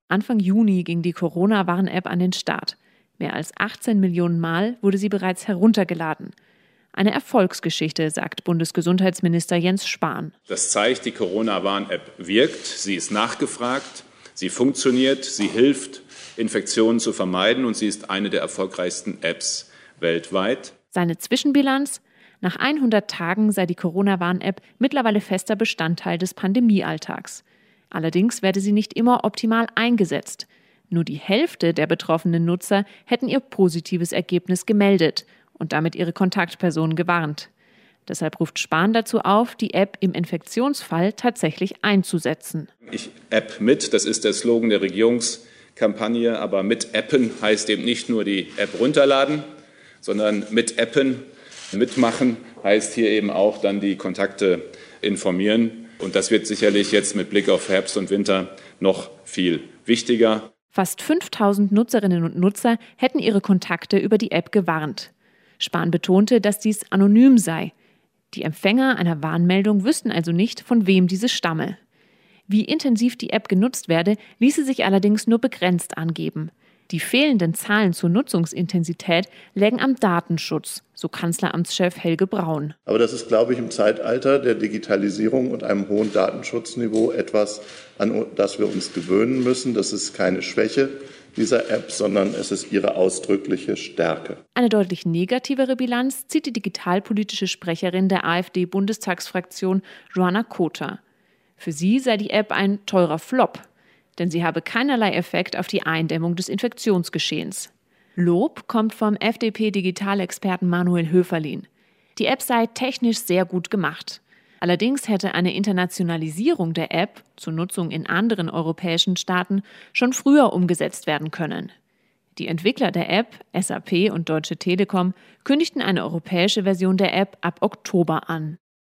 Anfang Juni ging die Corona-Warn-App an den Start. Mehr als 18 Millionen Mal wurde sie bereits heruntergeladen. Eine Erfolgsgeschichte, sagt Bundesgesundheitsminister Jens Spahn. Das zeigt, die Corona-Warn-App wirkt, sie ist nachgefragt, sie funktioniert, sie hilft, Infektionen zu vermeiden und sie ist eine der erfolgreichsten Apps weltweit. Seine Zwischenbilanz? Nach 100 Tagen sei die Corona-Warn-App mittlerweile fester Bestandteil des Pandemiealltags. Allerdings werde sie nicht immer optimal eingesetzt. Nur die Hälfte der betroffenen Nutzer hätten ihr positives Ergebnis gemeldet und damit ihre Kontaktpersonen gewarnt. Deshalb ruft Spahn dazu auf, die App im Infektionsfall tatsächlich einzusetzen. Ich App mit, das ist der Slogan der Regierungskampagne, aber mit Appen heißt eben nicht nur die App runterladen, sondern mit Appen mitmachen heißt hier eben auch dann die Kontakte informieren. Und das wird sicherlich jetzt mit Blick auf Herbst und Winter noch viel wichtiger. Fast 5000 Nutzerinnen und Nutzer hätten ihre Kontakte über die App gewarnt. Spahn betonte, dass dies anonym sei. Die Empfänger einer Warnmeldung wüssten also nicht, von wem diese stamme. Wie intensiv die App genutzt werde, ließe sich allerdings nur begrenzt angeben. Die fehlenden Zahlen zur Nutzungsintensität lägen am Datenschutz, so Kanzleramtschef Helge Braun. Aber das ist, glaube ich, im Zeitalter der Digitalisierung und einem hohen Datenschutzniveau etwas, an das wir uns gewöhnen müssen. Das ist keine Schwäche dieser App, sondern es ist ihre ausdrückliche Stärke. Eine deutlich negativere Bilanz zieht die digitalpolitische Sprecherin der AfD-Bundestagsfraktion Joanna Kota. Für sie sei die App ein teurer Flop, denn sie habe keinerlei Effekt auf die Eindämmung des Infektionsgeschehens. Lob kommt vom FDP-Digitalexperten Manuel Höferlin. Die App sei technisch sehr gut gemacht. Allerdings hätte eine Internationalisierung der App zur Nutzung in anderen europäischen Staaten schon früher umgesetzt werden können. Die Entwickler der App, SAP und Deutsche Telekom, kündigten eine europäische Version der App ab Oktober an.